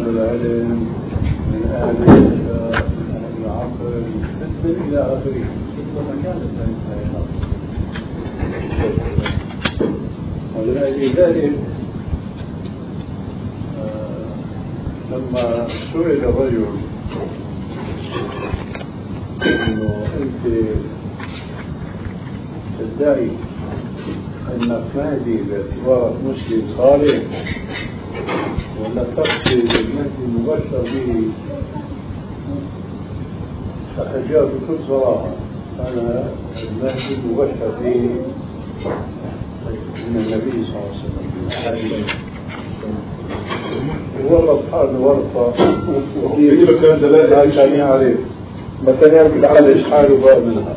أهل العلم من أهل العقل إلى آخره. ولذلك لما سئل الرجل انه انت تدعي انك مهدي باعتبارك مسلم صالح ولا تقصد المهدي المبشر به، فأجاب بكل صراحة أنا المهدي المبشر به من النبي صلى الله عليه وسلم. والله سبحانه ورطة وكيف كان دلالة عشان يعرف متى يعرف على إشحاله بقى منها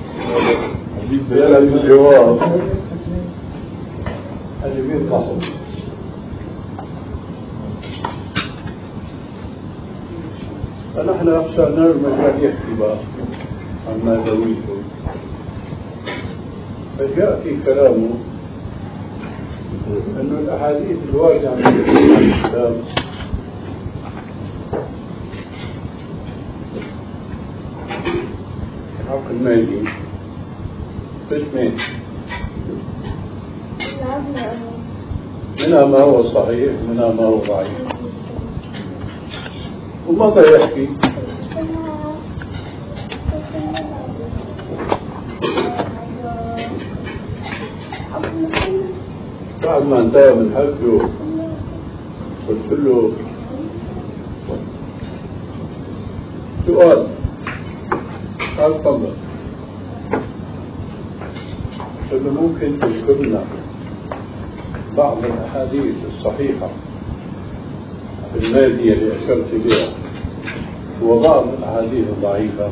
بيلا الجواب اللي بيطلعوا. فنحن أخشى المجال يحكي بقى عن ما دويته، فجاء في كلامه أنه الأحاديث الواردة عن الإسلام حق المالي قسمين، منها ما هو صحيح منها ما هو ضعيف. وماذا يحكي؟ بعد ما انتهى من حجه قلت له سؤال، قال تفضل. قلت له ممكن تذكرنا بعض الأحاديث الصحيحة في المادية اللي أشرت إليها وبعض الأحاديث الضعيفة؟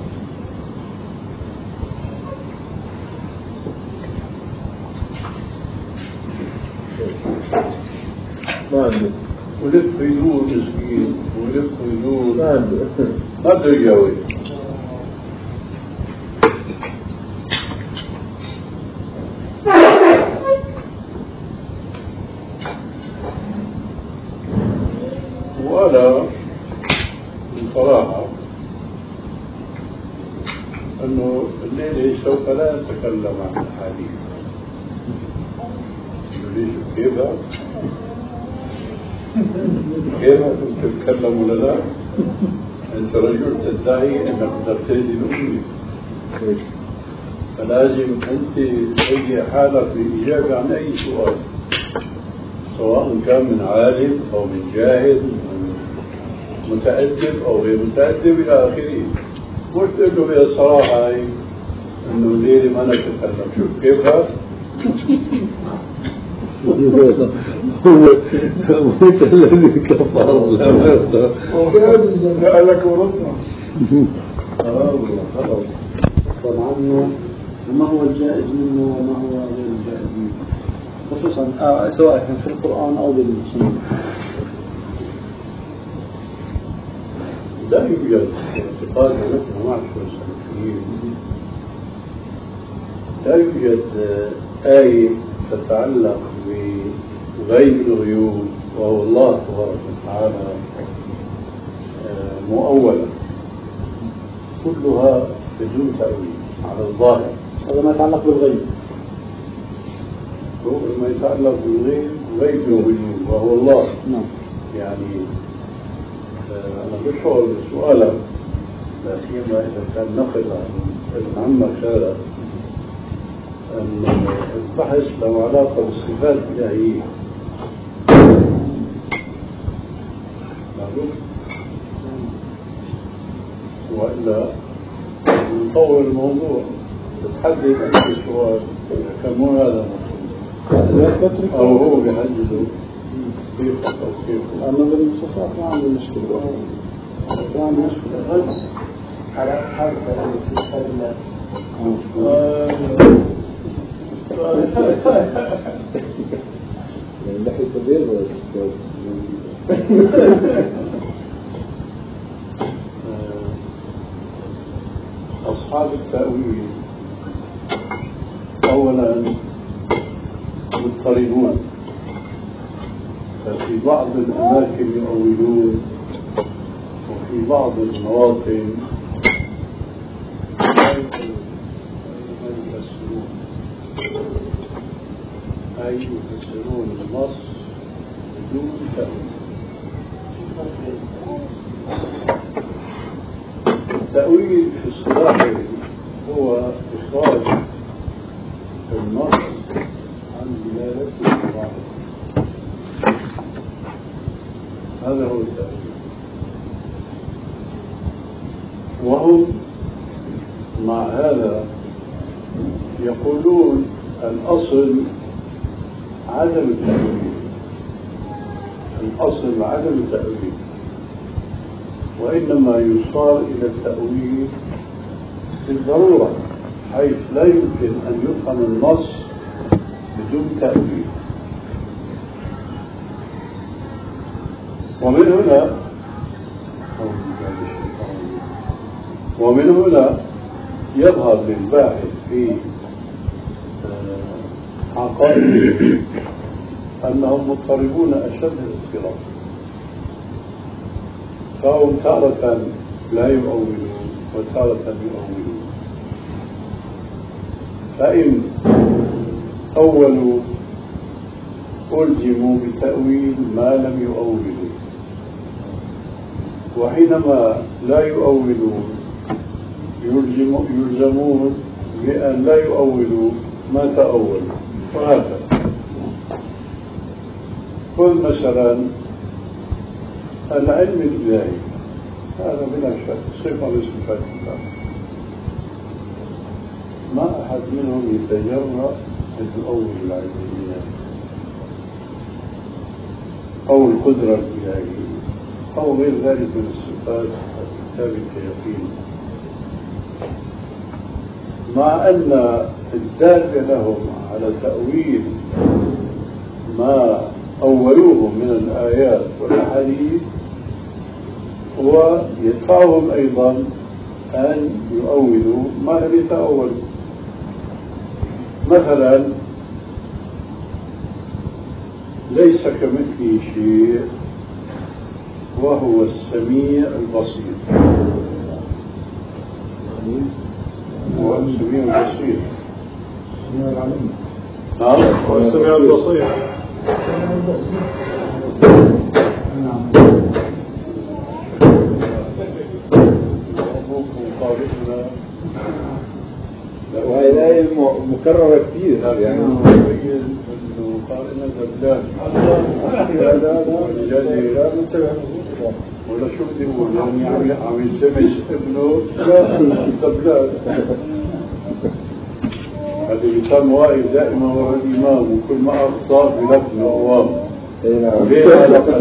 ما عنده ولف يدور مسكين ولف يدور ما بده يجاوب. وأنا بصراحة أنه الليلة سوف لا أتكلم عن الحديث. ليش كيف كنت تتكلم ولا لا؟ أنت رجل تدعي أنك ترتدي الأمي، فلازم أنت تهيئ حالك للإجابة عن أي سؤال، سواء كان من عالم أو من جاهل متأدب أو غير متأدب إلى آخره. مش تقول له بالصراحة هاي إنه الليلة ما نتكلم. شوف كيف هذا؟ هو الذي كفر الله لك ورطنا خلاص عنه وما هو الجائز منه وما هو غير الجائز منه، خصوصا سواء كان في القرآن أو بالسنة. لا يوجد اعتقاد نحن معشر السلفيين، لا يوجد آية تتعلق بغيب الغيوب وهو الله تبارك وتعالى مؤولة، كلها بدون تأويل على الظاهر. هذا ما يتعلق بالغيب، ما يتعلق بالغيب غيب الغيوب وهو الله. نعم. يعني أنا بشعر بسؤالك لا سيما إذا كان نقل عن ابن عمك هذا أن البحث له علاقة بالصفات الإلهية، وإلا نطور الموضوع تتحدد أنت السؤال كم هو هذا المقصود أو هو بيحدده كيف أو كيف. أنا بالصفات ما عندي مشكلة، ما عندي مشكلة على حرف لحية البيض أصحاب التأويل أولا مضطربون، ففي بعض الأماكن يؤولون في بعض المواطن يفسرون النص بدون تأويل. التأويل في الصلاح هو إخراج النص عن دلالته الظاهرة، هذا هو التأويل. وهم مع هذا يقولون الأصل عدم التأويل، الأصل عدم التأويل، وإنما يصار إلى التأويل بالضرورة، حيث لا يمكن أن يفهم النص بدون تأويل. ومن هنا يظهر للباحث في عقائد أنهم مضطربون أشد الاضطراب، فهم تارة لا يؤولون وتارة يؤولون. فإن أولوا ألزموا بتأويل ما لم يؤولوا، وحينما لا يؤولون يلزمون بأن لا يؤولوا ما تأولوا، وهكذا. خذ مثلا العلم الإلهي، هذا بلا شك صفة من صفات الله، ما أحد منهم يتجرأ أن يؤول العلم الإلهي أو القدرة الإلهية أو غير ذلك من الصفات الثابتة يقين، مع أن الدافع لهم على تأويل ما أولوه من الآيات والأحاديث هو يدفعهم أيضا أن يؤولوا ما لم يتأولوا. مثلا ليس كمثله شيء وهو السميع البصير، هو السميع البصير، نعم هو السميع البصير. وهي مكررة كثير يعني قائمة زبدان ولا شو بدي أقول يعني عم يسمي ابنه زبدان. هذا يسمى واقف دائما وراء الإمام، وكل ما أخطأ بلفظ أوام. ليه علاقة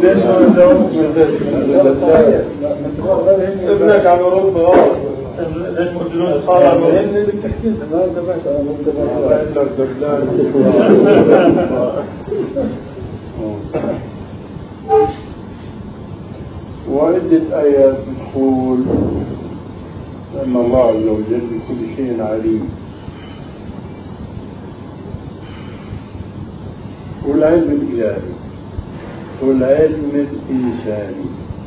ابنك عم يرد ليش موجودون صار مهم اللي بتحكيه ما انتبهت انا وعدة آيات تقول أن الله عز وجل بكل شيء عليم، والعلم الإلهي والعلم الإنساني،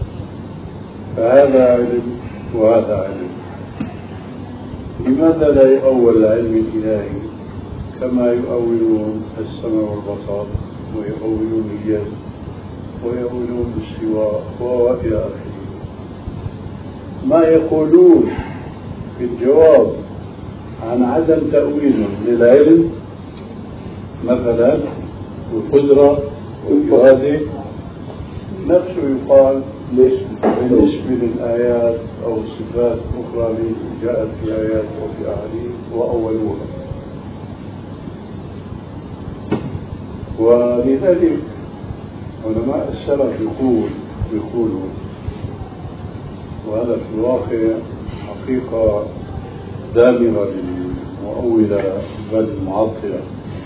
فهذا علم وهذا علم. لماذا لا يؤول العلم الإلهي كما يؤولون السمع والبصر ويؤولون اليد ويؤولون الاستواء وإلى آخره؟ ما يقولون في الجواب عن عدم تأويلهم للعلم مثلا والقدرة والإرادة نفسه يقال بالنسبة للآيات أو الصفات الأخرى التي جاءت في آيات وفي أحاديث وأولوها. ولذلك علماء السلف يقولوا وهذا في الواقع حقيقة دامغة للمؤولة بل المعطلة،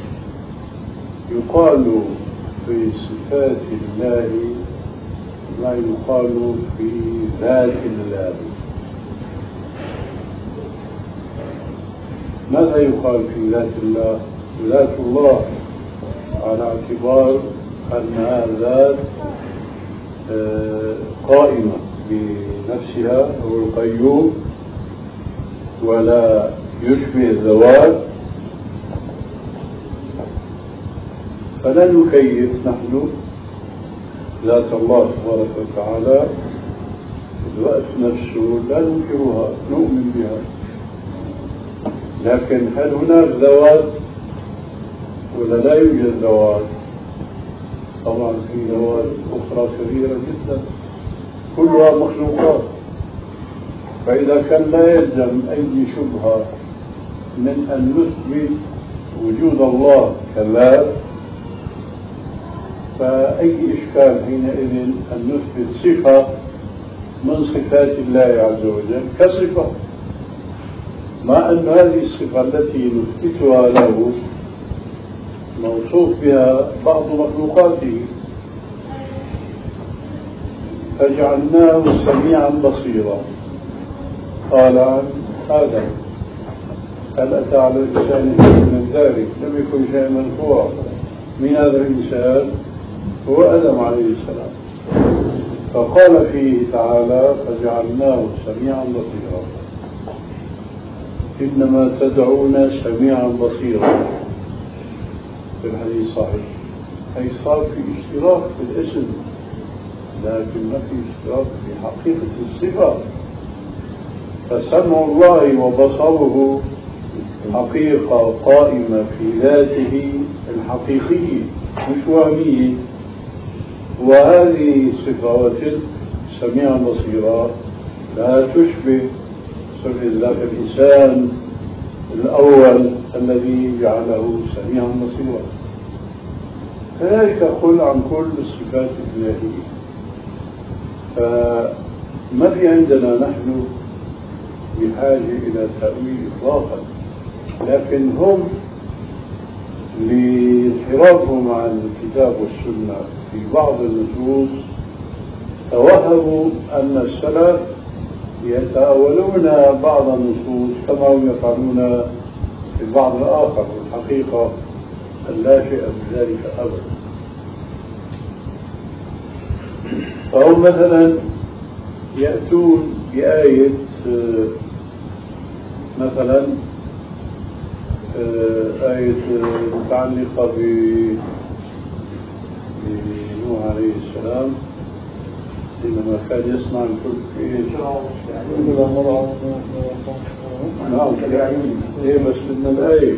يقال في صفات الله ما يقال في ذات الله. ماذا يقال في ذات الله؟ ذات الله على اعتبار أنها ذات قائمة بنفسها هو القيوم ولا يشبه الذوات، فلا نكيف نحن ذات الله تبارك وتعالى. الذات نفسه لا ننكرها، نؤمن بها، لكن هل هناك ذوات ولا لا يوجد ذوات؟ طبعا في ذوات أخرى كبيرة جدا كلها مخلوقات. فإذا كان لا يلزم أي شبهة من أن نثبت وجود الله كذات، فأي إشكال حينئذ أن نثبت صفة من صفات الله عز وجل كصفة، مع أن هذه الصفة التي نثبتها له موصوف بها بعض مخلوقاته. فجعلناه سميعا بصيرا. قال عن آدم هل أتى على الإنسان من ذلك؟ لم يكن شيئا منفورا. من هذا الإنسان هو آدم عليه السلام. فقال فيه تعالى فجعلناه سميعا بصيرا. إنما تدعون سميعا بصيرا في الحديث الصحيح، أي صار في اشتراك في الاسم لكن ما في اشتراك في حقيقة الصفة. فسمع الله وبصره حقيقة قائمة في ذاته الحقيقية مش وهمية، وهذه الصفات سميعا بصيرا لا تشبه صفة ذاك الإنسان الأول الذي جعله سميعا بصيرا. كذلك قل عن كل الصفات الإلهية. فما في عندنا نحن بحاجة إلى تأويل إطلاقا، لكن هم لانحرافهم عن الكتاب والسنة في بعض النصوص توهموا أن السلف يتأولون بعض النصوص كما هم يفعلون في البعض الآخر، والحقيقة أن لا شيء من ذلك أبدا. فهم مثلا يأتون بآية مثلا آية متعلقة بنوح عليه السلام حينما كان يصنع الفلك في نعم هي بس بدنا الآية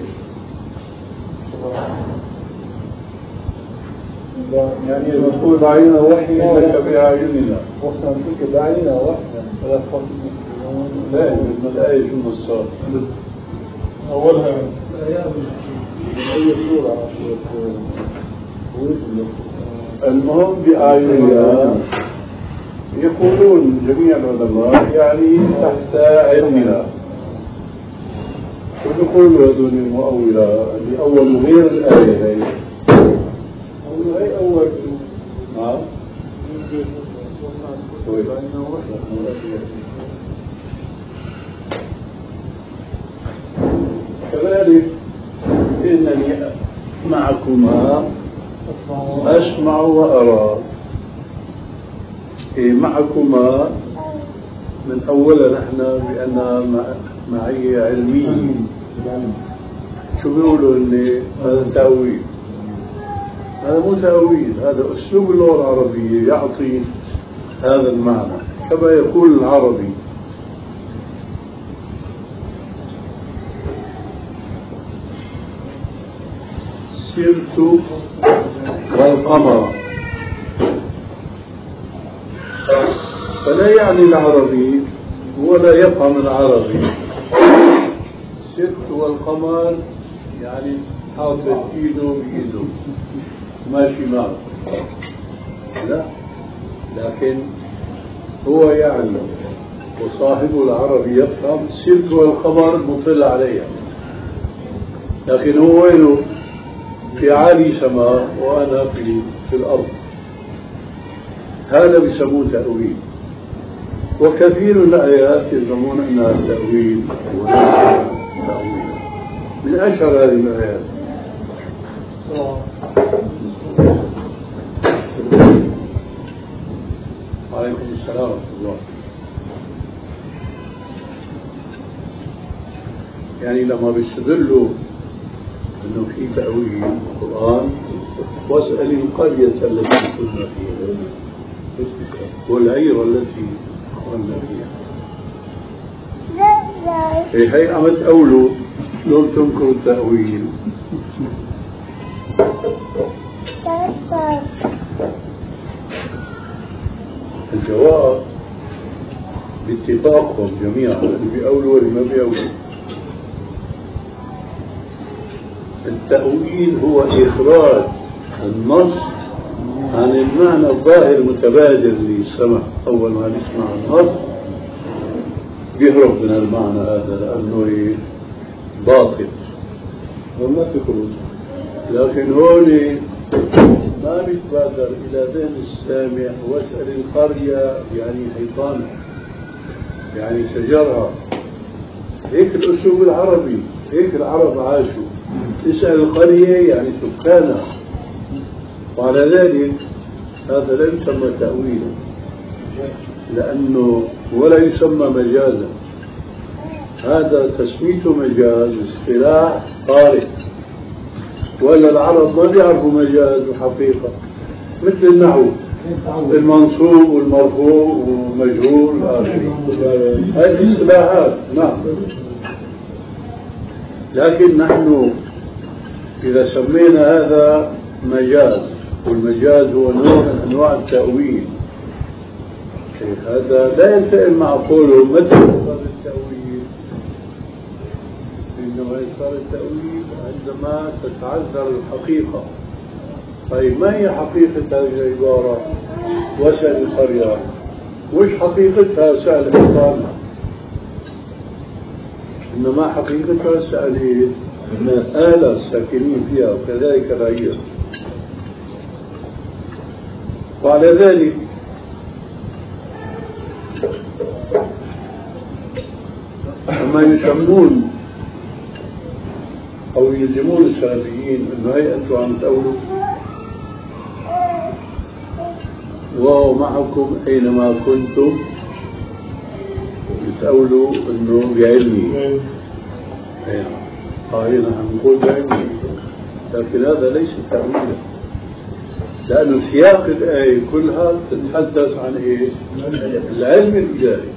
يعني المسؤول بعيننا وحي لك بأعيننا وصلنا فيك بعيننا وحي لا تخاف لا بدنا الآية شو نصار أولها أي سورة المهم بأعيننا يقولون جميع العلماء يعني تحت علمنا. ودخول هذول المؤولة اللي أول غير الآية هي هي أول نعم كذلك إنني معكما أسمع وأرى. معكما من أولا نحن بأن معي علمي. شو بيقولوا إني هذا تأويل؟ هذا مو تأويل، هذا أسلوب اللغة العربية يعطي هذا المعنى كما يقول العربي. سرت والقمر، فلا يعني العربي ولا يفهم العربي. سرت والقمر يعني حاطط ايده بايده ماشي معه، لا، لكن هو يعلم وصاحب العربي يفهم. سرت والقمر مطل عليها، لكن هو وينه؟ في عالي سماء وأنا في الأرض. هذا بيسموه تأويل. وكثير من الآيات يزعمون أنها تأويل وليس تأويل. من أشهر هذه الآيات عليكم السلام ورحمة الله. يعني لما بيستدلوا انه في تأويل القرآن، واسأل القرية التي كنا فيها والعير التي كنا فيها، هي عم تأولوا شلون تنكروا التأويل؟ الجواب باتفاقهم جميعا، اللي بيأولوا واللي ما بيأولوا. التأويل هو إخراج النص عن المعنى الظاهر المتبادر للسمع. أول ما نسمع النص بيهرب من المعنى هذا لأنه باطل وما في خروج. لكن هون ما بيتبادر إلى ذهن السامع واسأل القرية يعني حيطانها يعني شجرها، هيك الأسلوب العربي، هيك العرب عاشوا. اسأل القرية يعني سكانها، وعلى ذلك هذا لا يسمى تأويلا لأنه ولا يسمى مجازا. هذا تسميته مجاز اصطلاح طارئ، ولا العرب ما بيعرفوا مجاز وحقيقة، مثل النحو المنصوب والمرفوع والمجهول والآخرين، هذه اصطلاحات. نعم، لكن نحن إذا سمينا هذا مجاز، والمجاز هو نوع من أنواع التأويل، هذا لا يلتئم مع قوله متى صار التأويل. إنما صار التأويل عندما تتعذر الحقيقة. طيب ما هي حقيقة هذه العبارة واسأل القرية؟ وش حقيقتها؟ سأل حيطانها. إنما حقيقتها سأل آلة الساكنين فيها، وكذلك العير. وعلى ذلك لما يسمون أو يلزمون السلفيين أنه هي أنتم عم تأولوا وهو معكم أينما كنتم تأولوا أنه بعلمي، هنا نقول بعلمي، لكن هذا ليس تأويلا، لأن سياق الآية كلها تتحدث عن إيه؟ العلم الإلهي.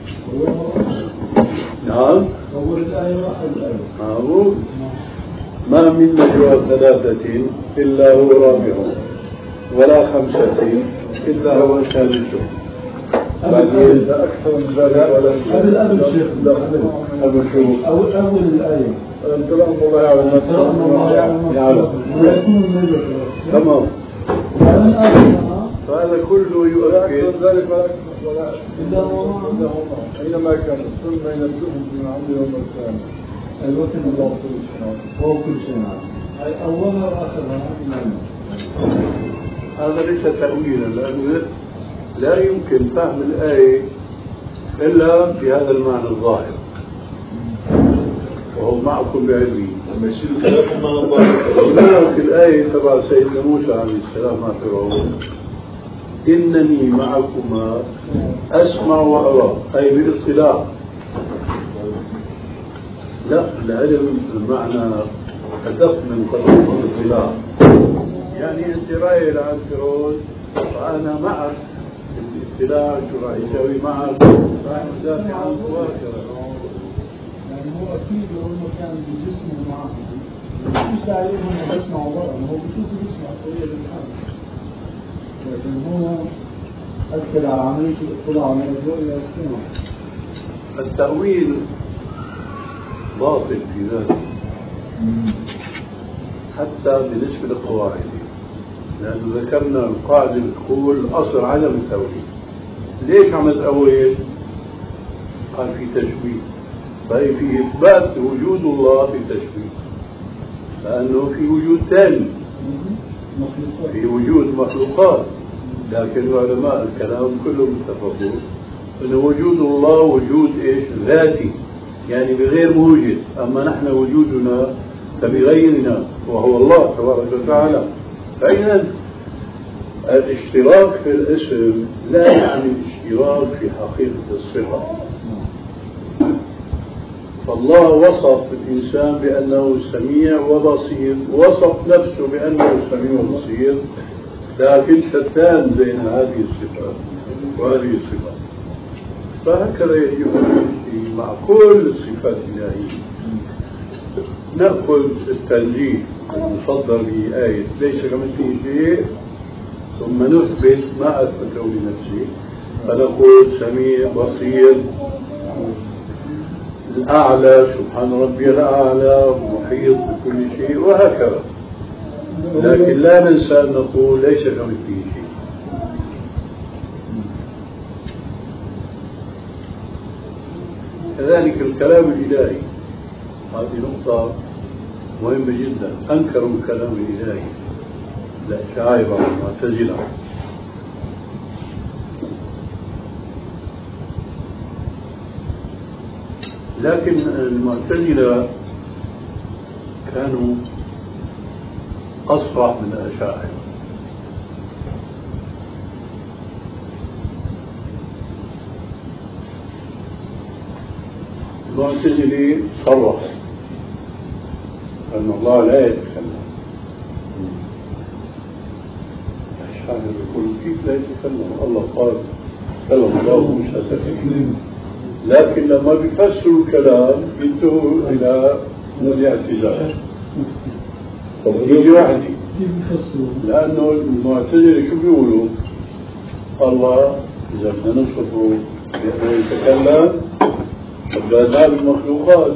نعم، أول الآية واحد الآية. أقول ما من نجوى ثلاثة إلا هو رابعهم ولا خمسة إلا هو ثالثهم. بعدين أكثر من ذلك قبل الشيخ أبو شو أول الآية كلام الله يعلم. تمام. فهذا كله يؤكد ذلك ولا أينما كان ثم ينبئهم بما عملوا يوم القيامة. الوثن الله هو كل شيء، أي أولها وآخرها. هذا ليس تأويلا، لأنه لا يمكن فهم الآية إلا بهذا المعنى الظاهر، وهو معكم بعلمه. لما يصير الكلام مع الله في الآية تبع سيدنا موسى عليه السلام مع فرعون: إنني معكما أسمع وأرى، أي بالاطلاع. لا، العلم المعنى أدق من قدر الاطلاع. يعني أنت رايح عند فرعون وأنا معك بالاطلاع، شو راح يسوي معك؟ راح يدافع عن مباشرة. يعني هو أكيد لو إنه كان بجسمه معه مش داعي إنه يسمعوا برا، هو بشوف يسمع طريقة الحال، لكن هو أكد على عملية الاطلاع من الرؤية والسمع. التأويل باطل في ذاته حتى بالنسبة للقواعد، لأنه ذكرنا القاعدة بتقول أصل عدم التأويل. ليش عم تأويل؟ قال في تشبيه. طيب في إثبات وجود الله في تشبيه، لأنه في وجود ثاني، في وجود مخلوقات. لكن علماء الكلام كلهم اتفقوا أن وجود الله وجود إيش؟ ذاتي، يعني بغير موجد. أما نحن وجودنا فبغيرنا، وهو الله تبارك وتعالى. فإذا الاشتراك في الاسم لا يعني الاشتراك في حقيقة الصفة. فالله وصف الإنسان بأنه سميع وبصير، وصف نفسه بأنه سميع وبصير، لكن شتان بين هذه الصفات وهذه الصفات. فهكذا يجب أن مع كل الصفات الإلهية نأخذ التنزيه المصدر بآية ليس كمثله شيء ثم نثبت ما أثبته لنفسه، فنقول سميع بصير الأعلى سبحان ربي الأعلى محيط بكل شيء وهكذا. لكن لا ننسى أن نقول ليس كمثله شيء. كذلك الكلام الإلهي، هذه نقطة مهمة جدا. أنكروا الكلام الإلهي الأشاعرة والمعتزلة، لكن المعتزلة كانوا أصرح من الأشاعرة. المعتزلة صرح أن الله لا يتكلم. الأشاعرة يقول كيف لا يتكلم؟ الله قال كلم الله موسى تكليما، لكن لما بيفسروا الكلام ينتهوا إلى الاعتزال. يجي واحد لأنه المعتزلة شو بيقولوا؟ الله إذا بدنا نصفه بأنه يتكلم شبهناه بالمخلوقات،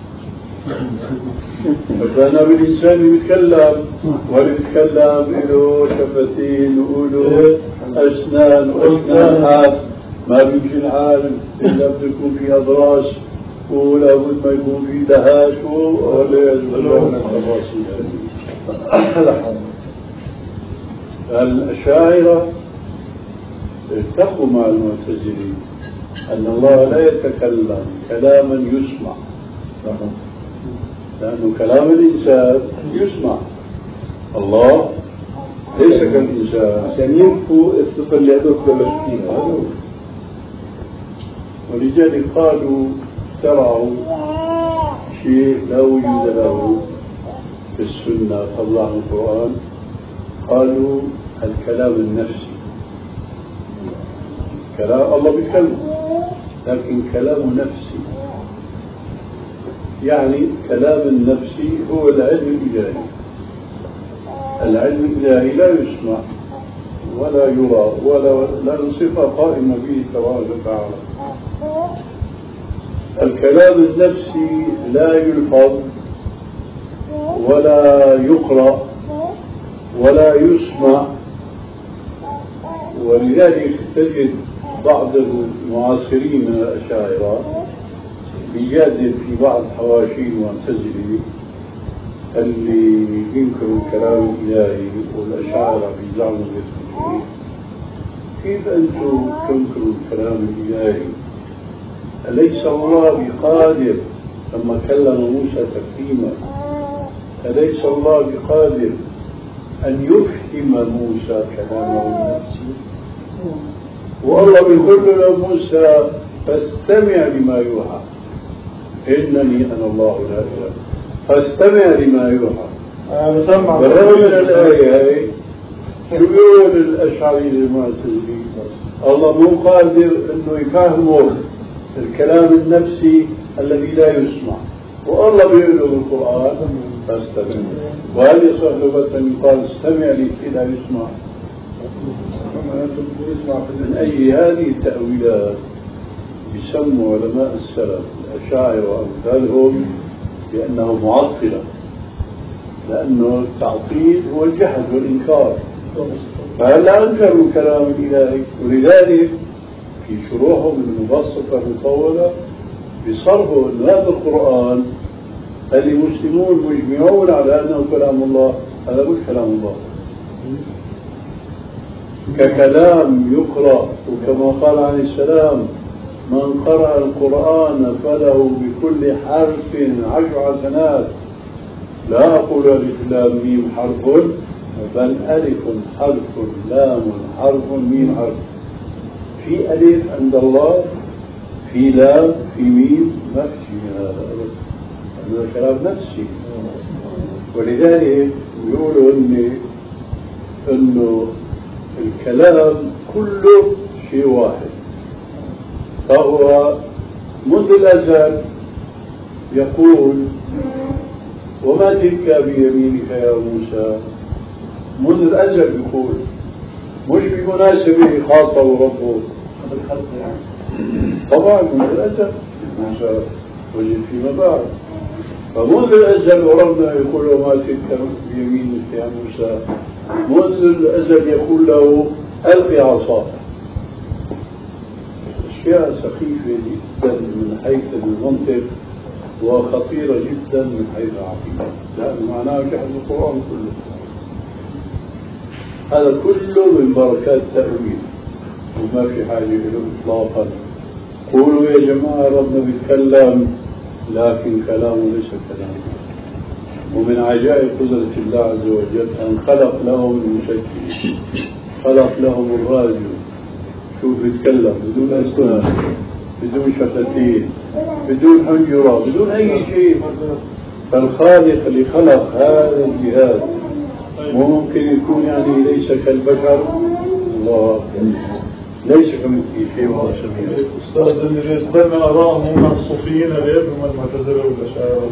شبهناه بالإنسان اللي بيتكلم، واللي بيتكلم له شفتين وله أسنان وأسنان، ما بيمشي العالم إلا بده يكون في أضراس ولا بد ما يكون في دهاش ولا يزبلون التفاصيل. الأشاعرة اتفقوا مع المعتزلين أن الله لا يتكلم كلاما يسمع، لأنه كلام الإنسان يسمع، الله ليس كالإنسان عشان ينفوا الصفة اللي هذول فيها. ولذلك قالوا اخترعوا شيء لا وجود له في السنة طلعوا القرآن، قالوا الكلام النفسي. كلام الله بيتكلم لكن كلام نفسي، يعني كلام النفسي هو العلم الإلهي. العلم الإلهي لا يسمع ولا يرى ولا صفة قائمة به تبارك وتعالى. الكلام النفسي لا يلفظ ولا يقرأ ولا يسمع. ولذلك تجد بعض المعاصرين من الأشاعرة بيجادل في بعض حواشي المعتزلة اللي ينكروا الكلام الإلهي، والأشاعرة بيزعموا بالتوحيد. كيف أنتم تنكروا الكلام الإلهي؟ أليس الله بقادر لما كلم موسى تكليما، أليس الله بقادر أن يفهم موسى كلامه بنفسه؟ والله بيقول له موسى فاستمع لما يوحى، إنني أنا الله لا إله، فاستمع لما يوحى. بالرغم من الآية هاي شو بيقول الأشعري المعتزلي؟ الله مو قادر إنه يفهمه الكلام النفسي الذي لا يسمع، والله بيقول له بالقرآن فاستمع. وهل يصح له أن يقال استمع لي لا يسمع؟ من أي هذه التأويلات يسموا علماء السلف الأشاعرة وأمثالهم بأنه معطلة، لأنه التعطيل هو الجحد والإنكار، فهلا أنكروا الكلام الإلهي. ولذلك في شروحهم المبسطة المطولة بصرفوا أن هذا القرآن المسلمون مجمعون على أنه كلام الله، هذا مش كلام الله ككلام يقرأ. وكما قال عليه السلام من قرأ القرآن فله بكل حرف 10 حسنات، لا أقول ألف لام ميم حرف بل ألف حرف، لام حرف، ميم حرف. في ألف عند الله، في لام، في ميم، ما في شيء هذا هذا كلام نفسي. ولذلك يقولوا إنه الكلام كله شيء واحد. فهو منذ الأزل يقول وما تلك بيمينك يا موسى. منذ الأزل يقول، مش بمناسبة خاطب ربه طبعا منذ الأزل موسى وجد فيما بعد. فمنذ الأزل وربنا يقول وما تلك بيمينك يا موسى. منذ الأزل يقول له ألقي عصاك. أشياء سخيفة جدا من حيث المنطق وخطيرة جدا من حيث العقيدة، لأن معناه جحد القرآن كله. هذا كله من بركات التأويل وما في حاجة إليه إطلاقا. قولوا يا جماعة ربنا بيتكلم، لكن كلامه ليس كلامه. ومن عجائب قدرة الله عز وجل أن خلق لهم المشكل، خلق لهم الراديو، شوف يتكلم بدون أسنان، بدون شفتين، بدون حنجرة، بدون أي شيء. فالخالق اللي خلق هذا الجهاز ممكن يكون يعني ليس كالبشر. الله ليس كمثله شيء ولا شبيه. أستاذ اللي يصدرنا أراهم الصوفيين غير من المعتزلة والأشاعرة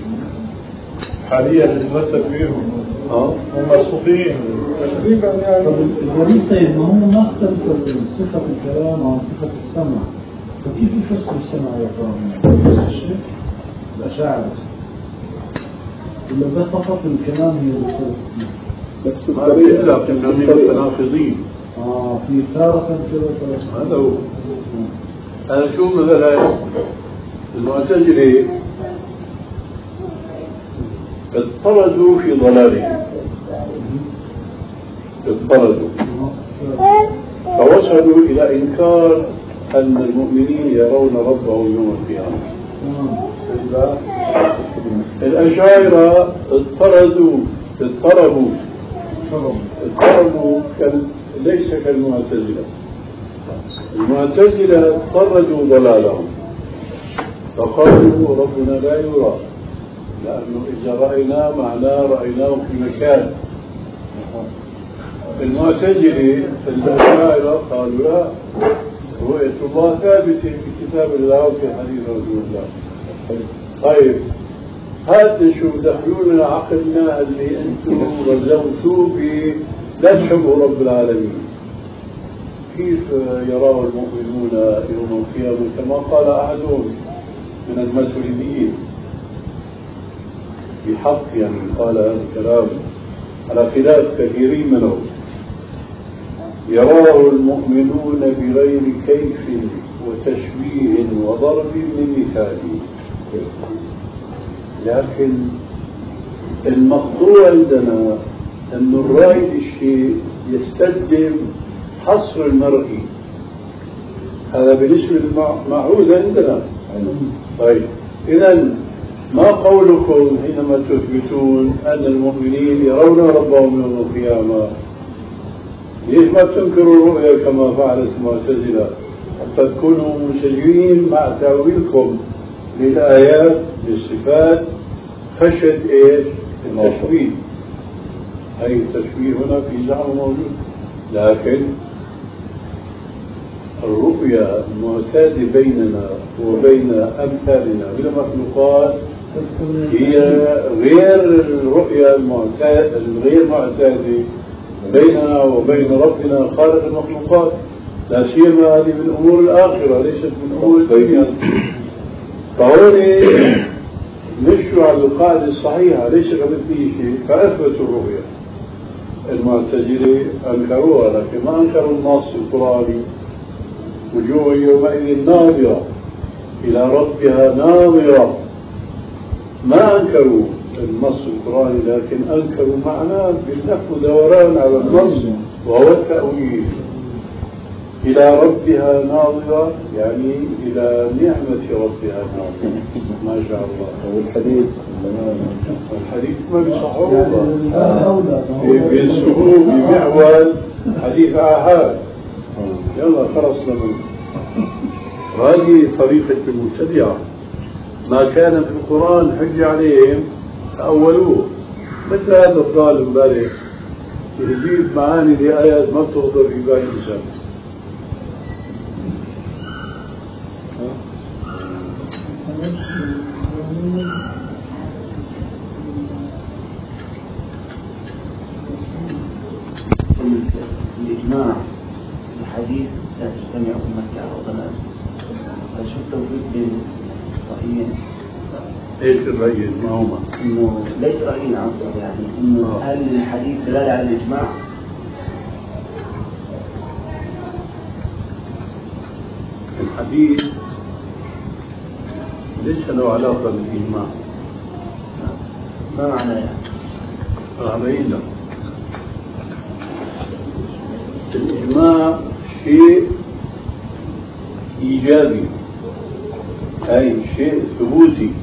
حاليا اللي تمسك فيهم هم الصوفيين تقريبا. يعني الغريب طيب ما هو ما اختلف صفة الكلام عن صفة السمع، فكيف يفسر السمع يا اخوان؟ نفس الشيء الأشاعرة ولا ده فقط الكلام هي بس الطريقة لكن متناقضين. في تارة كذا. هذا هو. أنا شوف مثلا المعتزلة اضطردوا في ضلالهم، اضطردوا فوصلوا إلى إنكار أن المؤمنين يرون ربهم يوم القيامة. الأشاعرة اضطربوا ليس كالمعتزلة. المعتزلة اضطردوا ضلالهم فقالوا ربنا لا يرى، لأنه إذا رأيناه معناه رأيناه في مكان. المعتزلة الأشاعرة قالوا لا، رؤية الله ثابتة في كتاب الله وفي حديث رسول الله. طيب هذا شو دخلونا عقلنا اللي أنتم رزقتوا به لا تحبوا رب العالمين. كيف يراه المؤمنون يوم القيامة كما قال أحدهم من المسؤولين بحق، يعني قال هذا الكلام على خلاف كثيرين منهم. يراه المؤمنون بغير كيف وتشبيه وضرب من مثاله. لكن المقطوع عندنا أن الرائد الشيء يستلزم حصر المرئي. هذا بالنسبة للمعهود عندنا. طيب إذن ما قولكم حينما تثبتون أن المؤمنين يرون ربهم يوم القيامة؟ ليش ما تنكروا الرؤيا كما فعلت المعتزلة حتى تكونوا مسلمين مع تأويلكم للآيات للصفات خشية إيش؟ التشبيه. أي التشبيه هنا في زعم موجود، لكن الرؤيا المعتادة بيننا وبين أمثالنا من المخلوقات هي غير الرؤيا الغير معتادة بيننا وبين ربنا خالق المخلوقات، لا سيما هذه من أمور الآخرة ليست من أمور الدنيا. فهون مشوا على القاعدة الصحيحة ليس كمثله شيء فأثبتوا الرؤيا. المعتزلة أنكروها لكن ما أنكروا النص القرآني وجوه يومئذ ناظرة إلى ربها ناظرة. ما أنكروا النص القرآني لكن أنكروا معناه باللف ودوران على النص وهو التأويل. إلى ربها ناظرة، يعني إلى نعمة ربها ناظرة. ما شاء الله. والحديث ما بيصحوه بينسخوه بمعول حديث آحاد. يلا خلصنا منه. هذه طريقة المبتدعة. ما كان في القرآن حجة عليهم تأولوه، مثل هذا الظالم امبارح يجيب معاني لآيات ما بتخطر في بال الإنسان. الإجماع الحديث لا تجتمع أمة على ضلال، فشو التوفيق بين الرأيين؟ ايش الرأيين؟ ما هما؟ إنه ليس رأيين عنصر، يعني إنه هل الحديث دلالة على الإجماع؟ الحديث ليس له علاقة بالإجماع. ما معنى يعني؟ علينا الإجماع شيء إيجابي، أي شيء ثبوتي.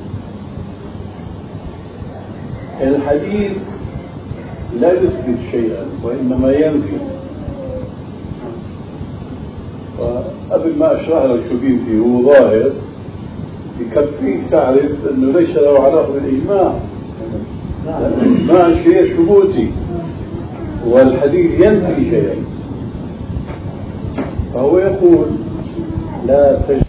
الحديث لا يثبت شيئا وإنما ينفي. وقبل ما أشرح لك شو فيه هو ظاهر يكفيك تعرف أنه ليس له علاقة بالإجماع. الإجماع شيء ثبوتي والحديث ينفي شيئا. فهو يقول لا تجد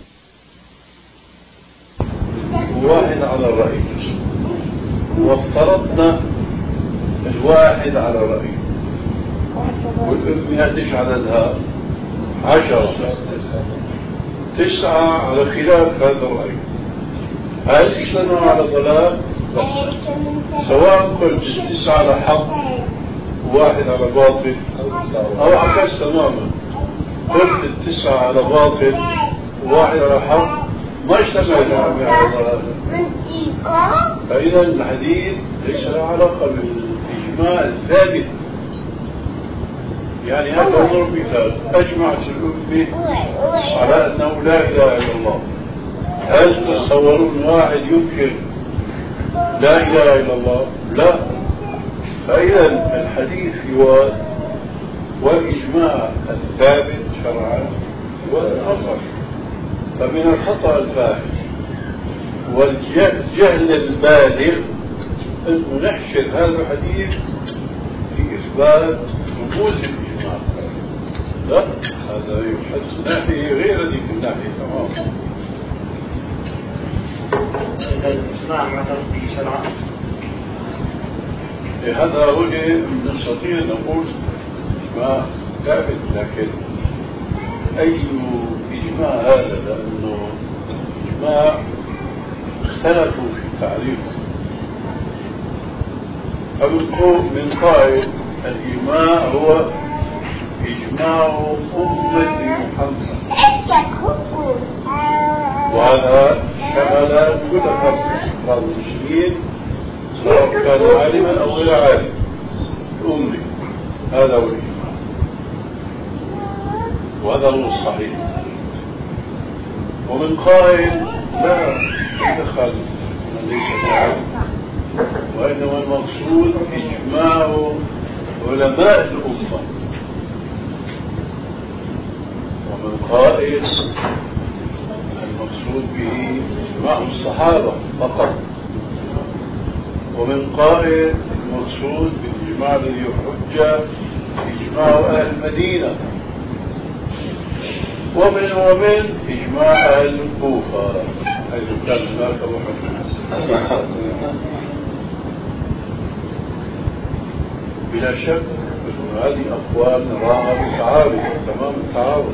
واحد على الرأي، وافترضنا الواحد على الرأي، والأمة ايش عددها؟ 10 9 على خلاف هذا الرأي. هل اجتمعوا على ضلال؟ سواء قلت 9 على حق وواحد على باطل، أو عكس تماما قلت 9 على باطل وواحد على حق، ما اجتمعنا على ضلال. فإذا الحديث ليس له علاقة بالإجماع الثابت. يعني هذا ضرب مثال، أجمعت الأمة على أنه لا إله إلا الله. هل تتصورون واحد ينكر لا إله إلا الله؟ لا. فإذا الحديث يواد، والإجماع الثابت شرعا يواد آخر. فمن الخطأ الفاحش والجهل البالغ أن نحشر هذا الحديث في إثبات وجود الإجماع. لا، هذا يحدث ناحية غير ذيك الناحية تماما. الإجماع معترف به شرعا. هذا وجه نستطيع أن نقول إجماع ثابت، لكن أي إجماع هذا؟ لأنه إجماع اختلفوا في تعريفه. من قائل الإجماع هو إجماع أمة محمد، وهذا شمل كل أفراد المسلمين سواء كان عالما أو غير عالم. أمي هذا هو الإجماع، وهذا هو الصحيح. ومن قائل لا يدخل من ليس بعالم، وإنما المقصود إجماع علماء الأمة. ومن قائل المقصود به إجماع الصحابة فقط. ومن قائل المقصود بالإجماع الذي يحج إجماع أهل المدينة. ومن إجماع أهل الكوفة حيث كان هناك محمد. بلا شك هذه أقوال نراها بالتعارض، تمام التعارض.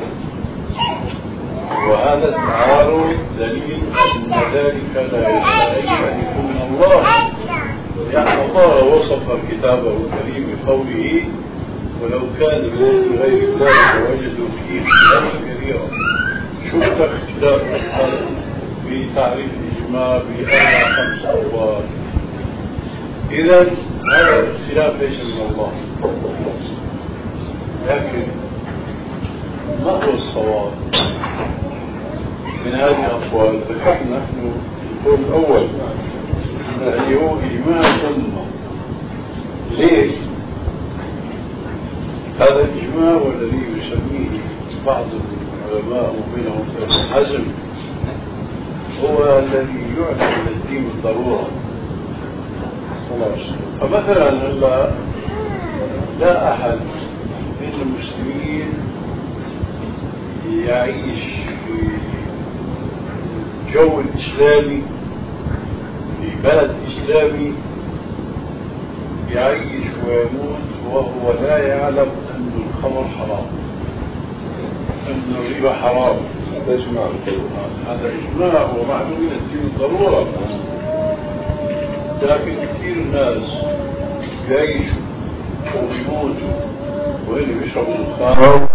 وهذا التعارض دليل أن ذلك لا يستحق أن يكون من الله، لأن الله وصف كتابه الكريم بقوله ولو كان من غير الله لوجدوا فيه اختلافا كثيرا. شو الاختلاف في تعريف الإجماع بأربع 5 أقوال؟ إذا هذا الاختلاف ليس من الله، لكن ما هو الصواب من هذه الأقوال؟ ذكرنا نحن القول الأول الذي هو إجماع الأمة. ليش؟ هذا الإجماع والذي يسميه بعض العلماء ومنهم ابن حزم هو الذي يعلن الدين بالضرورة. فمثلا لا أحد من المسلمين يعيش في جو إسلامي في بلد إسلامي يعيش ويموت وهو لا يعلم أن الخمر حرام، أن الربا حرام. هذا إجماع، هذا إجماع ومعلوم من الدين الضرورة. لكن كثير الناس يعيشوا ويموتوا وين يشربوا الخمر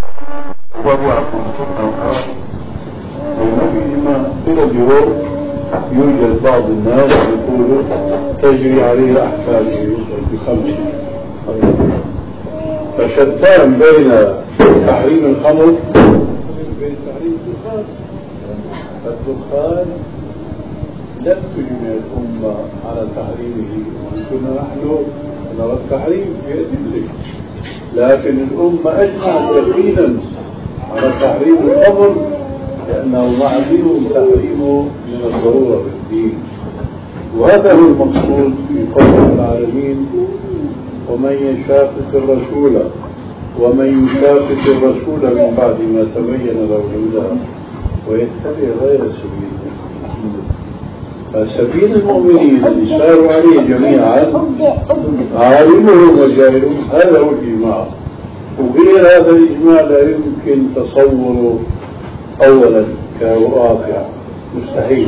وفيهما إلى اليوم يوجد بعض الناس يقولوا تجري عليه أحكام يشرب بخمر. فشتان بين تحريم الخمر وبين تحريم الدخان. الدخان لم تجمع الأمة على تحريمه، وكنا نحن نرى التحريم في أدلة، لكن الأمة أجمعت يقينا على تحريم الخمر لأنه معلوم تحريمه من الضرورة في الدين. وهذا هو المقصود في قول العالمين: ومن يشاقق الرسول من بعد ما تبين له الهدى ويتبع غير سبيل فسبيل المؤمنين اللي ساروا عليه جميعا عالمهم وجاهلهم. هذا هو الإجماع، وغير هذا الإجماع لا يمكن تصوره أولا كواقع، مستحيل.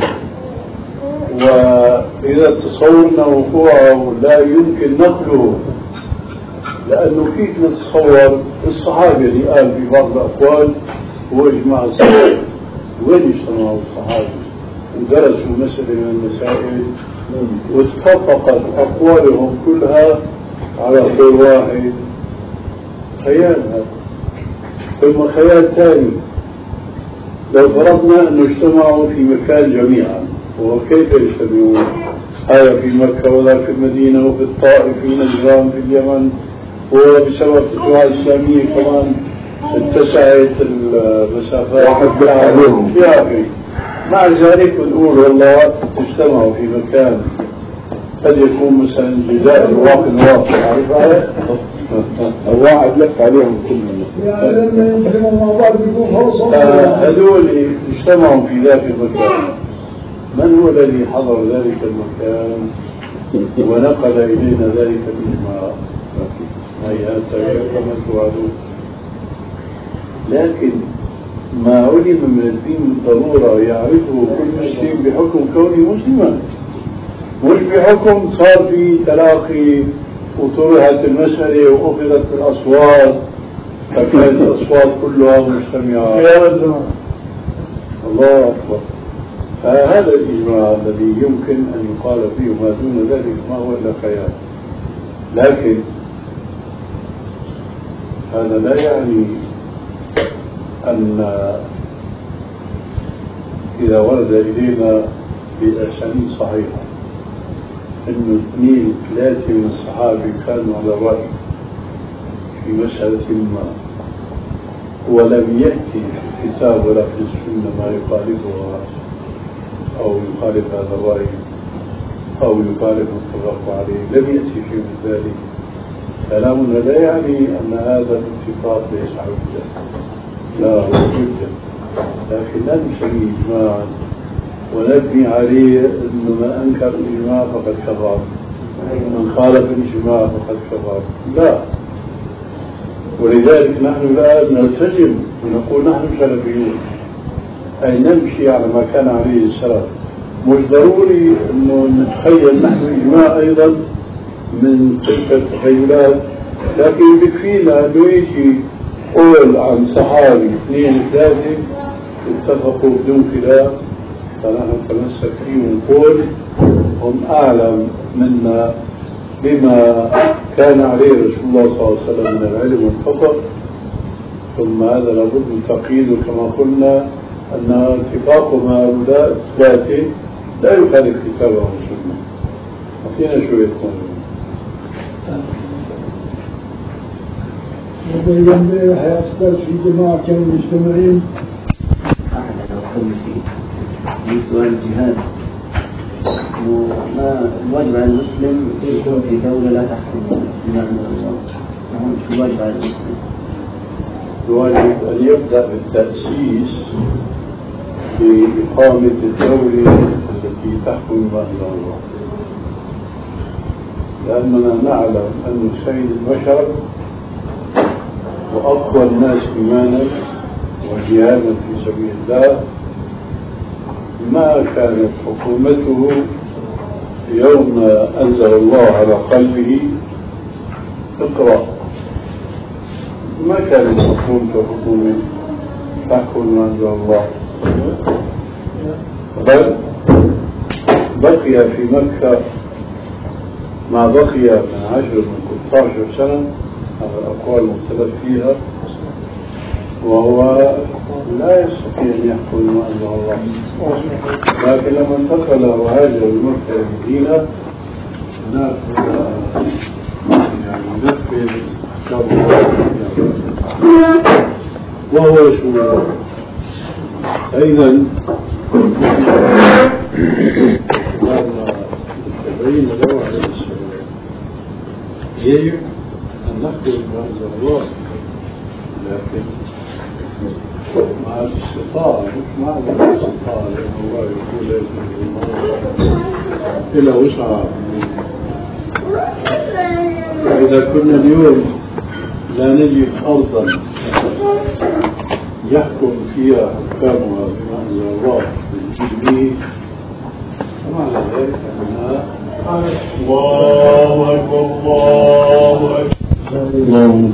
وإذا تصورنا وقوعه لا يمكن نقله، لأنه كيف نتصور الصحابة اللي قال في بعض الأقوال هو إجماع الصحابة؟ وين اجتمعوا الصحابة ودرسوا مسألة من المسائل واتفقت أقوالهم كلها على قول واحد؟ خيال هذا. ثم خيال ثاني، لو فرضنا أنه اجتمعوا في مكان جميعا، وكيف يجتمعون؟ هذا في مكة ولا في المدينة وفي الطائف في نجران في اليمن، وبسبب الفتوى الإسلامية كمان اتسعت المسافات عليهم في آخره. مع ذلك نقول والله اجتمعوا في مكان قد يكون مثلا جزاء الواقع عارفها الواحد لف عليهم كلهم هذول اجتمعوا في ذاك المكان. من هو الذي حضر ذلك المكان ونقل إلينا ذلك الإجماع؟ هيئات كما توعدون. لكن ما علم من الدين بالضرورة يعرفه كل مسلم بحكم كونه مسلما، مش بحكم صار في تلاقي وطرحت المسألة وأخذت الأصوات فكانت الأصوات كلها مجتمعة يا الزمان. الله أكبر. فهذا الإجماع الذي يمكن أن يقال فيه ما دون ذلك ما هو إلا خيال. لكن هذا لا يعني أن إذا ورد إلينا بأسانيد صحيحة أنه 2-3 من الصحابة كانوا على رأي في مسألة ما ولم يأتي في الكتاب ولا في السنة ما يخالفها أو يخالف هذا الرأي أو يخالف الاتفاق عليه، لم يأتي شيء من ذلك. كلامنا لا يعني أن هذا الاتفاق ليس حجة، لا هو حجة، لكن لا نسميه إجماعا ونبني عليه أن من أنكر الإجماع فقد كفر، من خالف الإجماع فقد كفر. لا. ولذلك نحن الآن نلتزم ونقول نحن سلفيون، أي نمشي على ما كان عليه السلف. مش ضروري أنه نتخيل نحن إجماع أيضا من تلك التخيلات، لكن بكفينا أنه يجي قول عن صحابي 2-3 اتفقوا بدون خلاف فنحن نتمسك فيهم ونقول هم أعلم منا بما كان عليه رسول الله صلى الله عليه وسلم من العلم والفقه، ثم هذا لابد من تقييده كما قلنا أن اتفاق مع هؤلاء الثلاثة لا يخالف كتابه والسنة. أعطينا شوية قانون. وبين امبارح يا أستاذ في جماعة كانوا مجتمعين. في سؤال الجهاد، ما الواجب على المسلم يكون في دولة لا تحكم بما أنزل الله؟ شو الواجب على المسلم؟ الواجب أن يبدأ بالتأسيس بإقامة الدولة التي تحكم بما أنزل الله، لأننا نعلم أن سيد البشر وأقوى الناس إيمانا وجهادا في سبيل الله ما كانت حكومته يوم أنزل الله على قلبه اقرأ، ما كانت حكومته حكومة تحكم ما أنزل الله، بل بقي في مكة ما بقي من 10 من 16 سنة، هذا الأقوال مختلف فيها، وهو لا يستطيع أن يحكم ما أنزل الله. لكن لما انتقل وهاجر المكة المدينة هناك يعني نفذ وهو شو أيضا التبعين له على السلام يجب أن نحكم ما أنزل الله، لكن مع الاستطاعة مش مع الاستطاعة، لأن الله يقول إلى وسع. فإذا كنا اليوم لا نجد أرضا يحكم فيها حكامها بما أنزل الله بالجبني، فمعنى ذلك أنها الله أكبر الله أكبر اللهم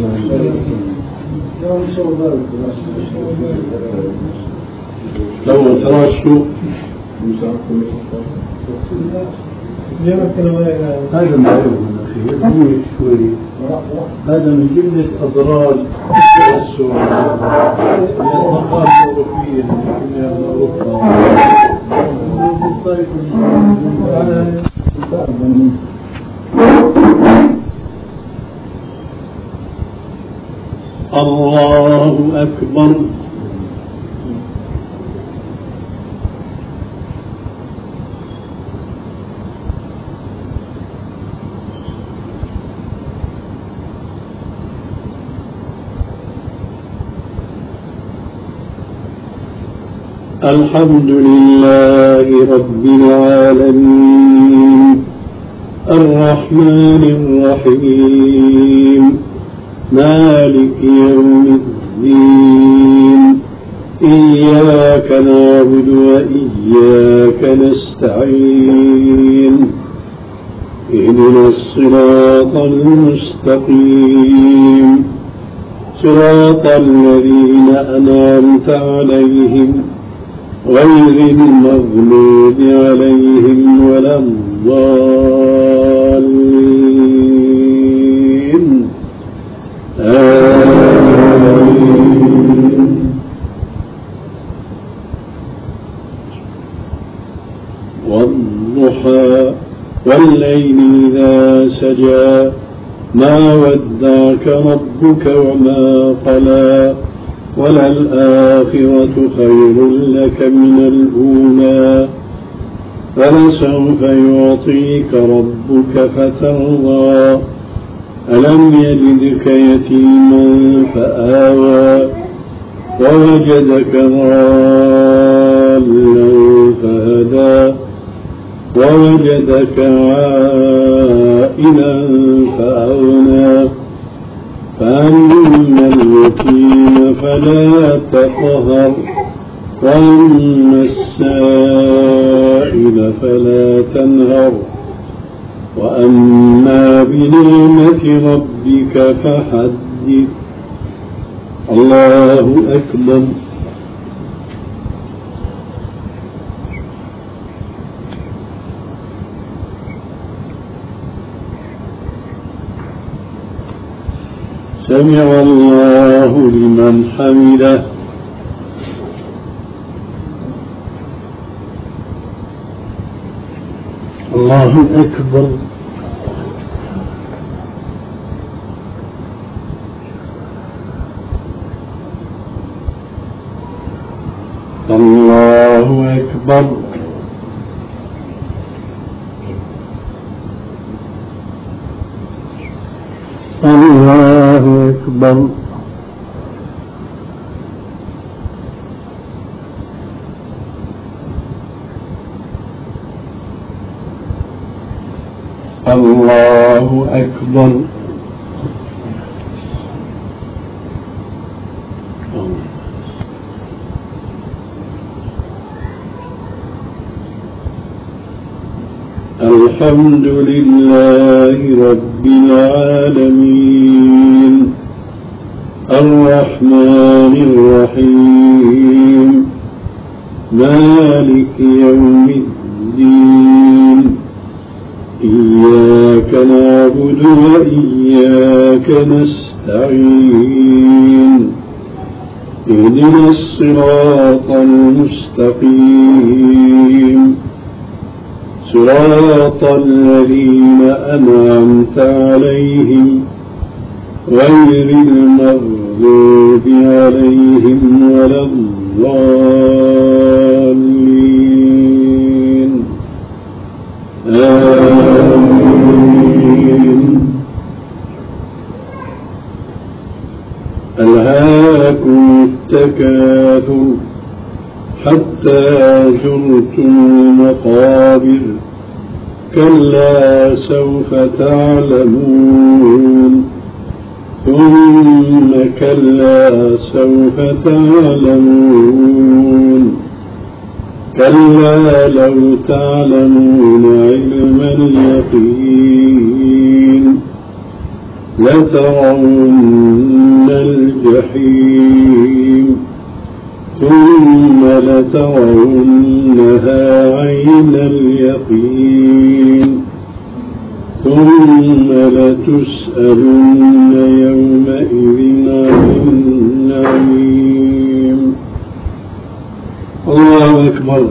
لو تراشوا هذا معلوم أخي شوي، هذا من جملة أضرار التوسع والنقاط الأوروبية التي كنا الله أكبر. الحمد لله رب العالمين الرحمن الرحيم مالك يوم الدين إياك نعبد وإياك نستعين اهدنا الصراط المستقيم صراط الذين أنعمت عليهم غير المغلوب عليهم ولا الضالين آمين. والضحى والليل إذا سجى ما ودعك ربك وما قلى وللآخرة خير لك من الأولى فلسوف يعطيك ربك فترضى ألم يجدك يتيما فآوى ووجدك ضالا فهدى ووجدك عائلا فأغنى فأما اليتيم فلا تقهر وأما السائل فلا تنهر وأما بنعمة ربك فحدث. الله أكبر. سمع الله لمن لمن حمده. الله أكبر. الله أكبر. الله أكبر. الله أكبر. الحمد لله رب العالمين الرحمن الرحيم مالك يوم الدين إياك نعبد وإياك نستعين اهدنا الصراط المستقيم صراط الذين أنعمت عليهم غير المغضوب عليهم ولا الضالين آمين. ألهاكم التكاثر حتى زرتم المقابر كلا سوف تعلمون ثم كلا سوف تعلمون كلا لو تعلمون علم اليقين لترون الجحيم ثم لترونها عين اليقين ثم لتسألن يومئذ عن النعيم. الله أكبر.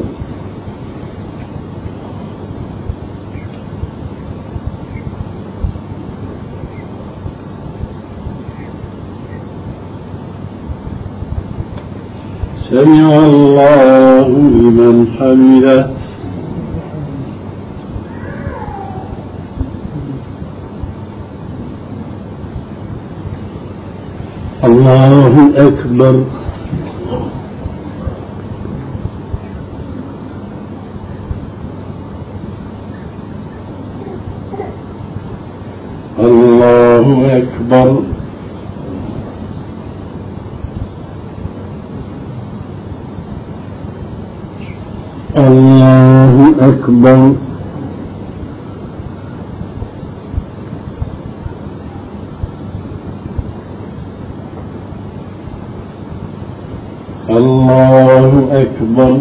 سمع الله لمن حمده. الله أكبر. الله أكبر. الله أكبر. الله أكبر.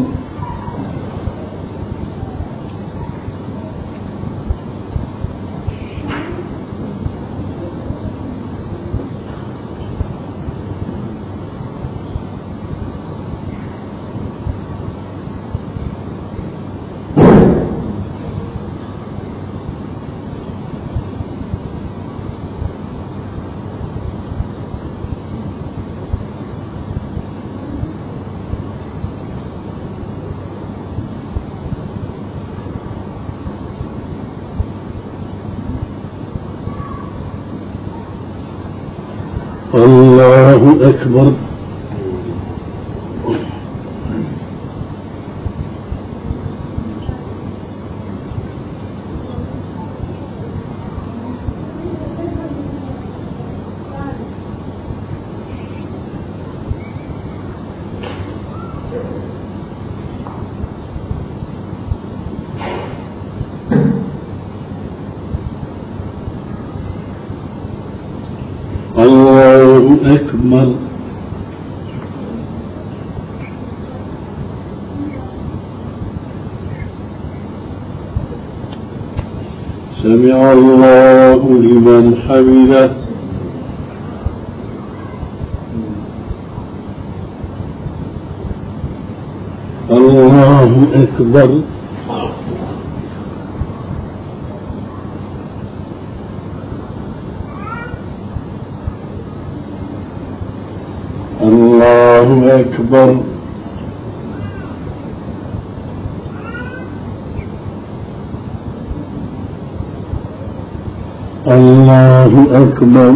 الله أكبر. الله أكبر. سمع الله لمن حمده. الله أكبر. الله أكبر. الله أكبر.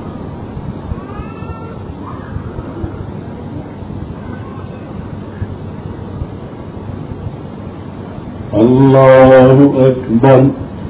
الله أكبر.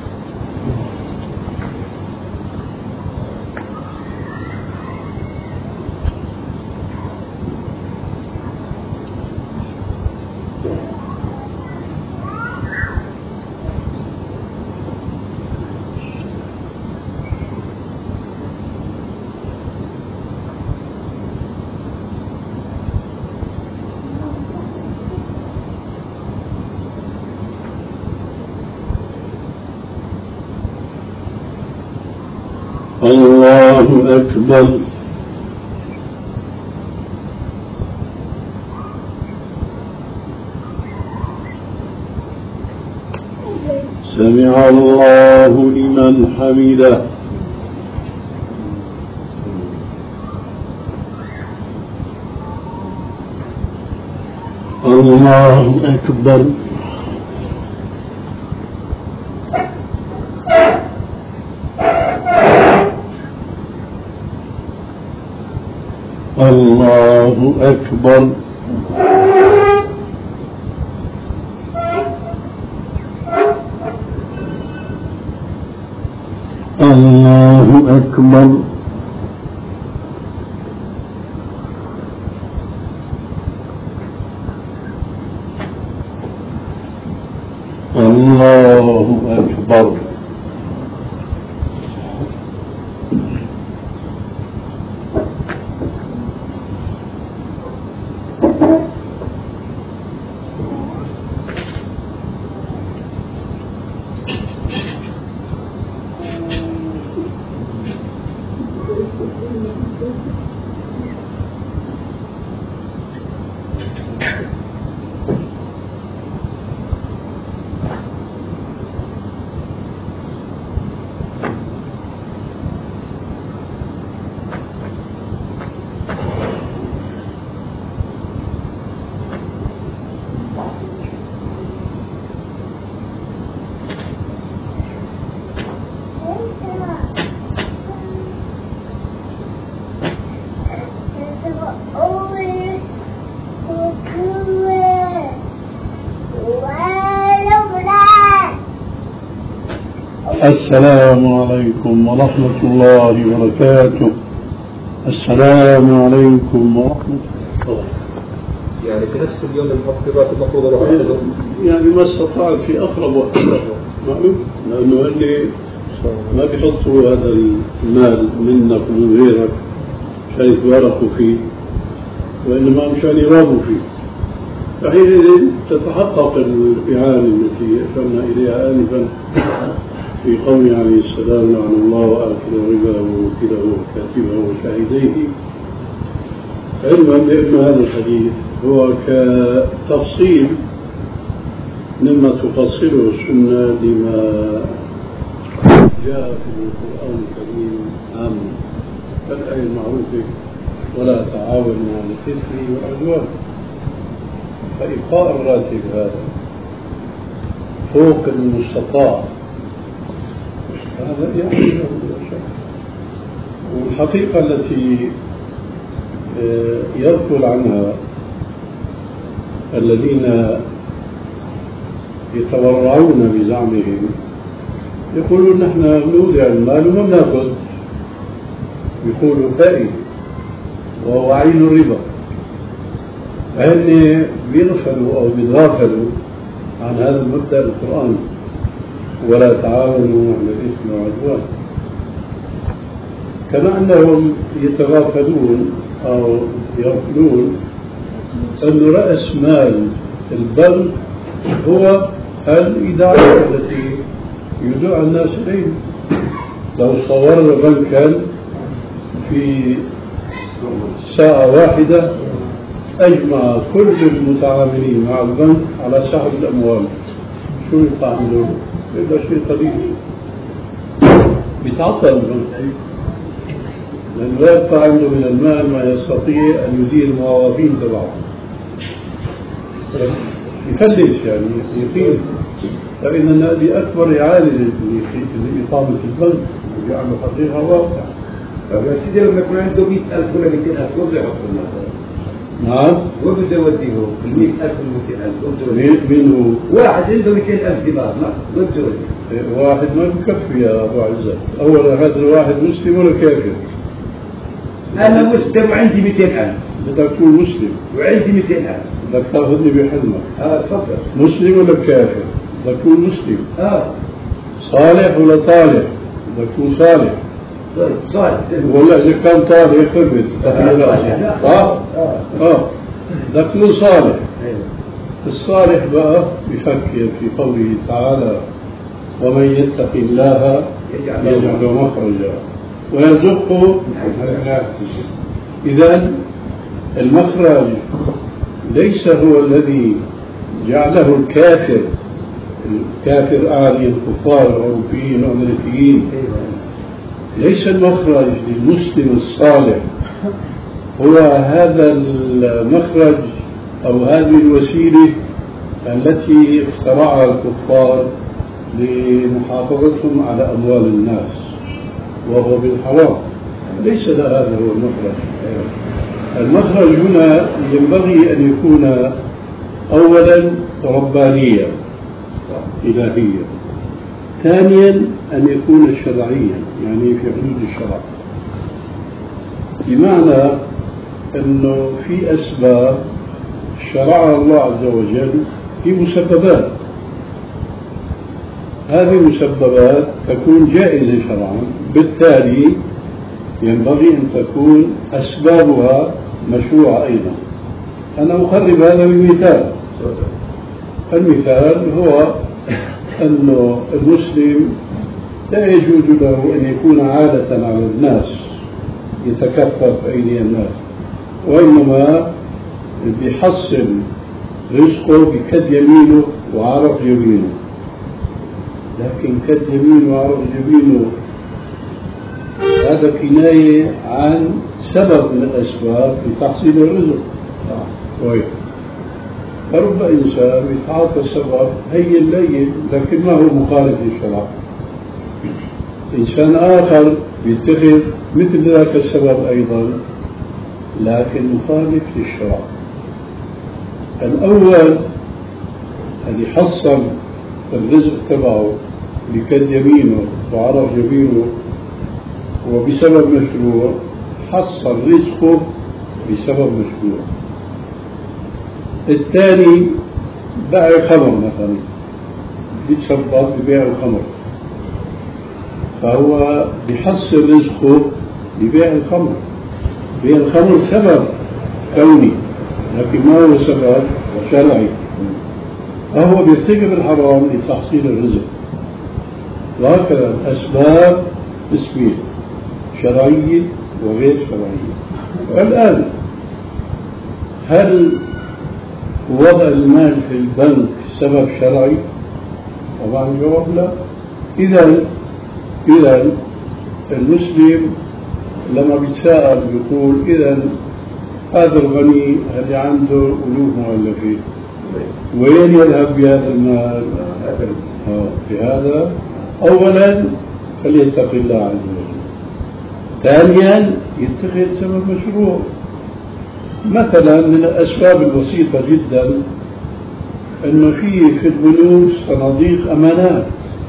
الله أكبر. سمع الله لمن حمده. الله أكبر. الله أكبر. الله أكبر. الله أكبر. السلام عليكم ورحمة الله وبركاته. السلام عليكم ورحمة الله. يعني في نفس اليوم المفروض اروح يعني ما استطاع في اقرب وقت معلوم، لانه اللي ما بيحطوا هذا المال منك ومن غيرك عشان يتباركوا فيه، وانما مشان يرابوا فيه. فحينئذ تتحقق الإعانة التي أشرنا إليها آنفا في قوله عليه السلام: لعن الله آكل الربا ووكيله وكاتبه وشاهديه. علما بأن هذا الحديث هو كتفصيل مما تفصله السنة لما جاء في القرآن الكريم عاما، كالآية المعروفة: ولا تعاونوا على الإثم والعدوان. فإبقاء الراتب هذا فوق المستطاع هذا يعني لا شك. والحقيقة التي يذكر عنها الذين يتورعون بزعمهم يقولون نحن نودع المال وما بناخذ، يقولوا فائدة وهو عين الربا. فهن بيغفلوا أو بيتغافلوا عن هذا المبدأ القرآن: ولا تعاونوا على الإثم والعدوان. كما أنهم يتغافلون أو يغفلون أن رأس مال البنك هو الإدارة التي يدعى الناس إليه. لو صورنا بنكا في ساعة واحدة أجمع كل المتعاملين مع البنك على سحب الأموال، شو يطلع عنده؟ يبقى شيء قليل، بيتعطل البنك لأن لا يبقى عنده من المال ما يستطيع أن يدير الموظفين تبعه، يفلس يعني يقيم. فإن هذه أكبر إعانة لإقامة البنك وجعله حقيقة واقع. بس إذا لما يكون عنده 100,000 ولا 200,000 وين بده يحط المال؟ نعم. وين بده يوديه؟ ال 100,000 وال 200,000 مين هو؟ واحد عنده 200,000 دينار، وين بده يوديه؟ واحد ما بكفي يا أبو عزت. أولا هذا الواحد مسلم ولا كافر؟ أنا مسلم وعندي 200,000. بدك تكون مسلم وعندي 200,000. بدك تاخذني بحلمك. تفضل. مسلم ولا كافر؟ بدك تكون مسلم. صالح ولا طالح؟ بدك تكون صالح. صالح. ولا إذا كان طالح خربت. صح؟ بدك تكون صالح. الصالح بقى بفكر في قوله تعالى: ومن يتق الله يجعل مخرجا ويرزقه من حيث. إذن المخرج ليس هو الذي جعله الكافر أعني الكفار الأوروبيين والأمريكيين. ليس المخرج للمسلم الصالح هو هذا المخرج أو هذه الوسيلة التي اخترعها الكفار لمحافظتهم على أموال الناس وهو بالحرام. ليس هذا هو المخرج. المخرج هنا ينبغي أن يكون أولا ربانيا إلهيا، ثانيا أن يكون شرعيا يعني في حدود الشرع، بمعنى أنه في أسباب شرعها الله عز وجل في مسببات، هذه المسببات تكون جائزة شرعا، بالتالي ينبغي أن تكون أسبابها مشروعة أيضا. أنا أقرب هذا بمثال. المثال هو أن المسلم لا يجوز له أن يكون عادة على الناس يتكفف أيدي الناس، وإنما بيحصل رزقه بكد يمينه وعرق يمينه. لكن كد يمينه وعرق يمينه هذا كناية عن سبب من الأسباب لتحصيل الرزق. طيب، فرب إنسان يتعاطى السبب هي الليل لكن ما هو مخالف للشرع. إنسان آخر يتخذ مثل ذاك السبب أيضا لكن مخالف للشرع. الأول اللي حصل الرزق تبعه بكد يمينه وعرف يمينه وبسبب مشروع، حصل رزقه بسبب مشروع. الثاني باع خمر مثلا، بيتسبب ببيع الخمر، فهو بيحصل رزقه ببيع الخمر. بيع الخمر سبب كوني لكن ما هو سبب شرعي، فهو بيرتكب الحرام لتحصيل الرزق. وهكذا الأسباب اسمين: شرعية وغير شرعية. والآن هل وضع المال في البنك سبب شرعي؟ طبعا الجواب لا. إذا المسلم لما بيتساءل بيقول إذا هذا الغني اللي عنده ألوف مؤلفين وين يذهب بهذا المال؟ في هذا أولا فليتق الله عز وجل، ثانيا يتخذ سبب مشروع. مثلا من الأسباب البسيطة جدا أنه في البنوك صناديق أمانات،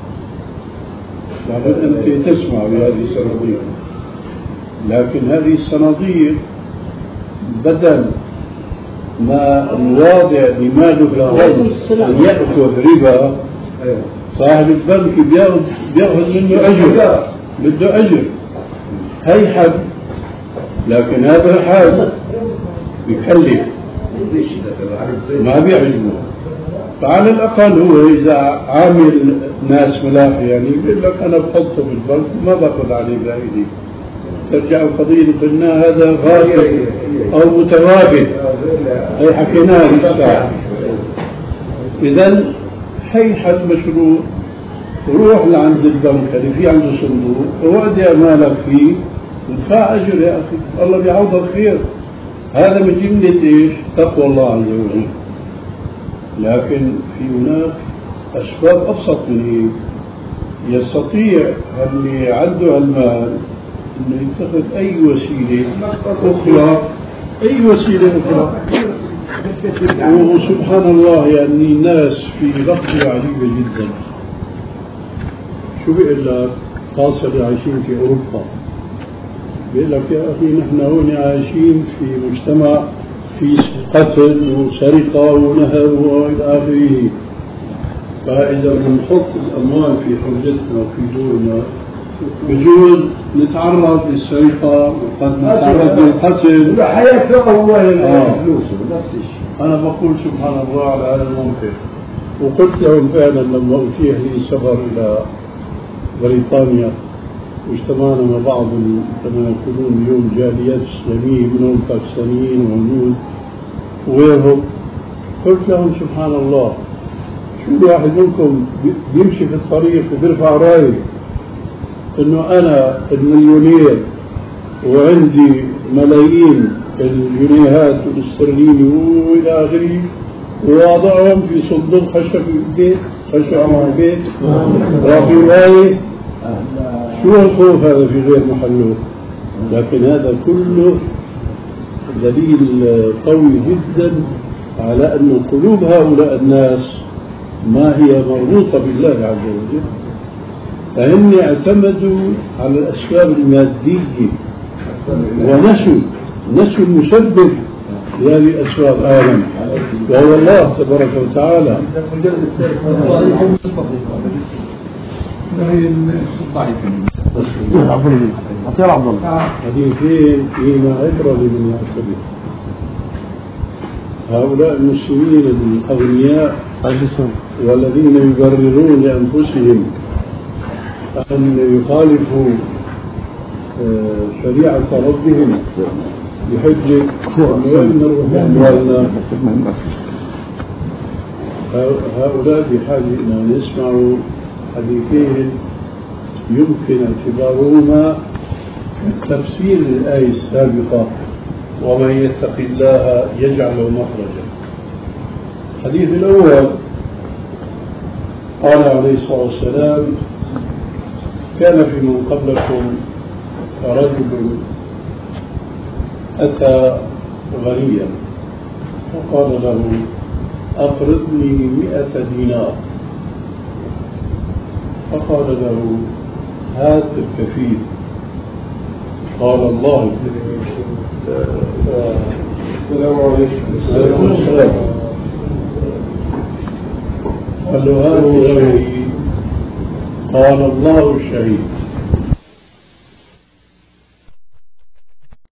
لابد أنت تسمع بهذه الصناديق، لكن هذه الصناديق بدل ما الواضع لماله في البنك أن يأخذ ربا، صاحب البنك بيأخذ منه أجر، بده أجر هيحب، لكن هذا الحال بيكلف ما بيعجبه. فعلى الأقل هو إذا عامل ناس ملاحي يعني يقول لك أنا بحطه بالبنك ما باخذ عليه بأيدي، ترجع القضية قلنا هذا غاية أو متواجد هي حكيناها لسه. إذا هيحل مشروع، روح لعند البنك اللي في عنده صندوق وودي أمانك فيه ودفع أجر يا أخي، الله بيعوضك خير. هذا من جملة إيش؟ تقوى الله عز وجل. لكن في هناك أسباب أبسط من هيك. يستطيع اللي عنده المال أنه يتخذ أي وسيلة أخرى، أي وسيلة أخرى. وسبحان الله يعني الناس في لحظة عجيبة جدا. شو بيقول لك؟ خاصة اللي عايشين في أوروبا، بيقول لك يا أخي نحن هون عايشين في مجتمع في قتل وسرقة ونهب وإلى آخره، فإذا بنحط الأموال في حوزتنا وفي دورنا بجوز نتعرض للسرقة وقد نتعرض للقتل. حياته هو فلوسه نفس الشيء. أنا بقول سبحان الله على هذا المنطق. وقلت لهم فعلا لما أتيح لي سفر إلى بريطانيا واجتمعنا مع بعض كما يقولون اليوم جاليات إسلامية منهم باكستانيين وهنود وغيرهم، قلت لهم سبحان الله شو الواحد منكم بيمشي في الطريق وبيرفع رايه انه انا المليونير وعندي ملايين الجنيهات والاسترليني والى اخره، ووضعهم في صندوق خشب في البيت، خشب في البيت وفي رايه. شو الخوف هذا في غير محله؟ لكن هذا كله دليل قوي جدا على أن قلوب هؤلاء الناس ما هي مربوطة بالله عز وجل، فهم اعتمدوا على الأسباب المادية ونسوا المسبب لهذه الأسباب آمن وهو الله تبارك وتعالى. حديثين فيما عبرة لمن يعتبر. هؤلاء المسلمين الأغنياء والذين يبررون لأنفسهم أن يخالفوا شريعة ربهم بحجة أموالنا، هؤلاء بحاجة أن يسمعوا حديثين يمكن اعتبارهما تفسير الآية السابقة ومن يتق الله يجعل له مخرجا. الحديث الأول قال عليه الصلاة والسلام كان في من قبلكم رجل أتى غنيا وقال له أقرضني 100 دينار، فقال له هات الكفيل. قال الله السلام عليكم السلام. قال له هات الشهيد. قال الله الشهيد.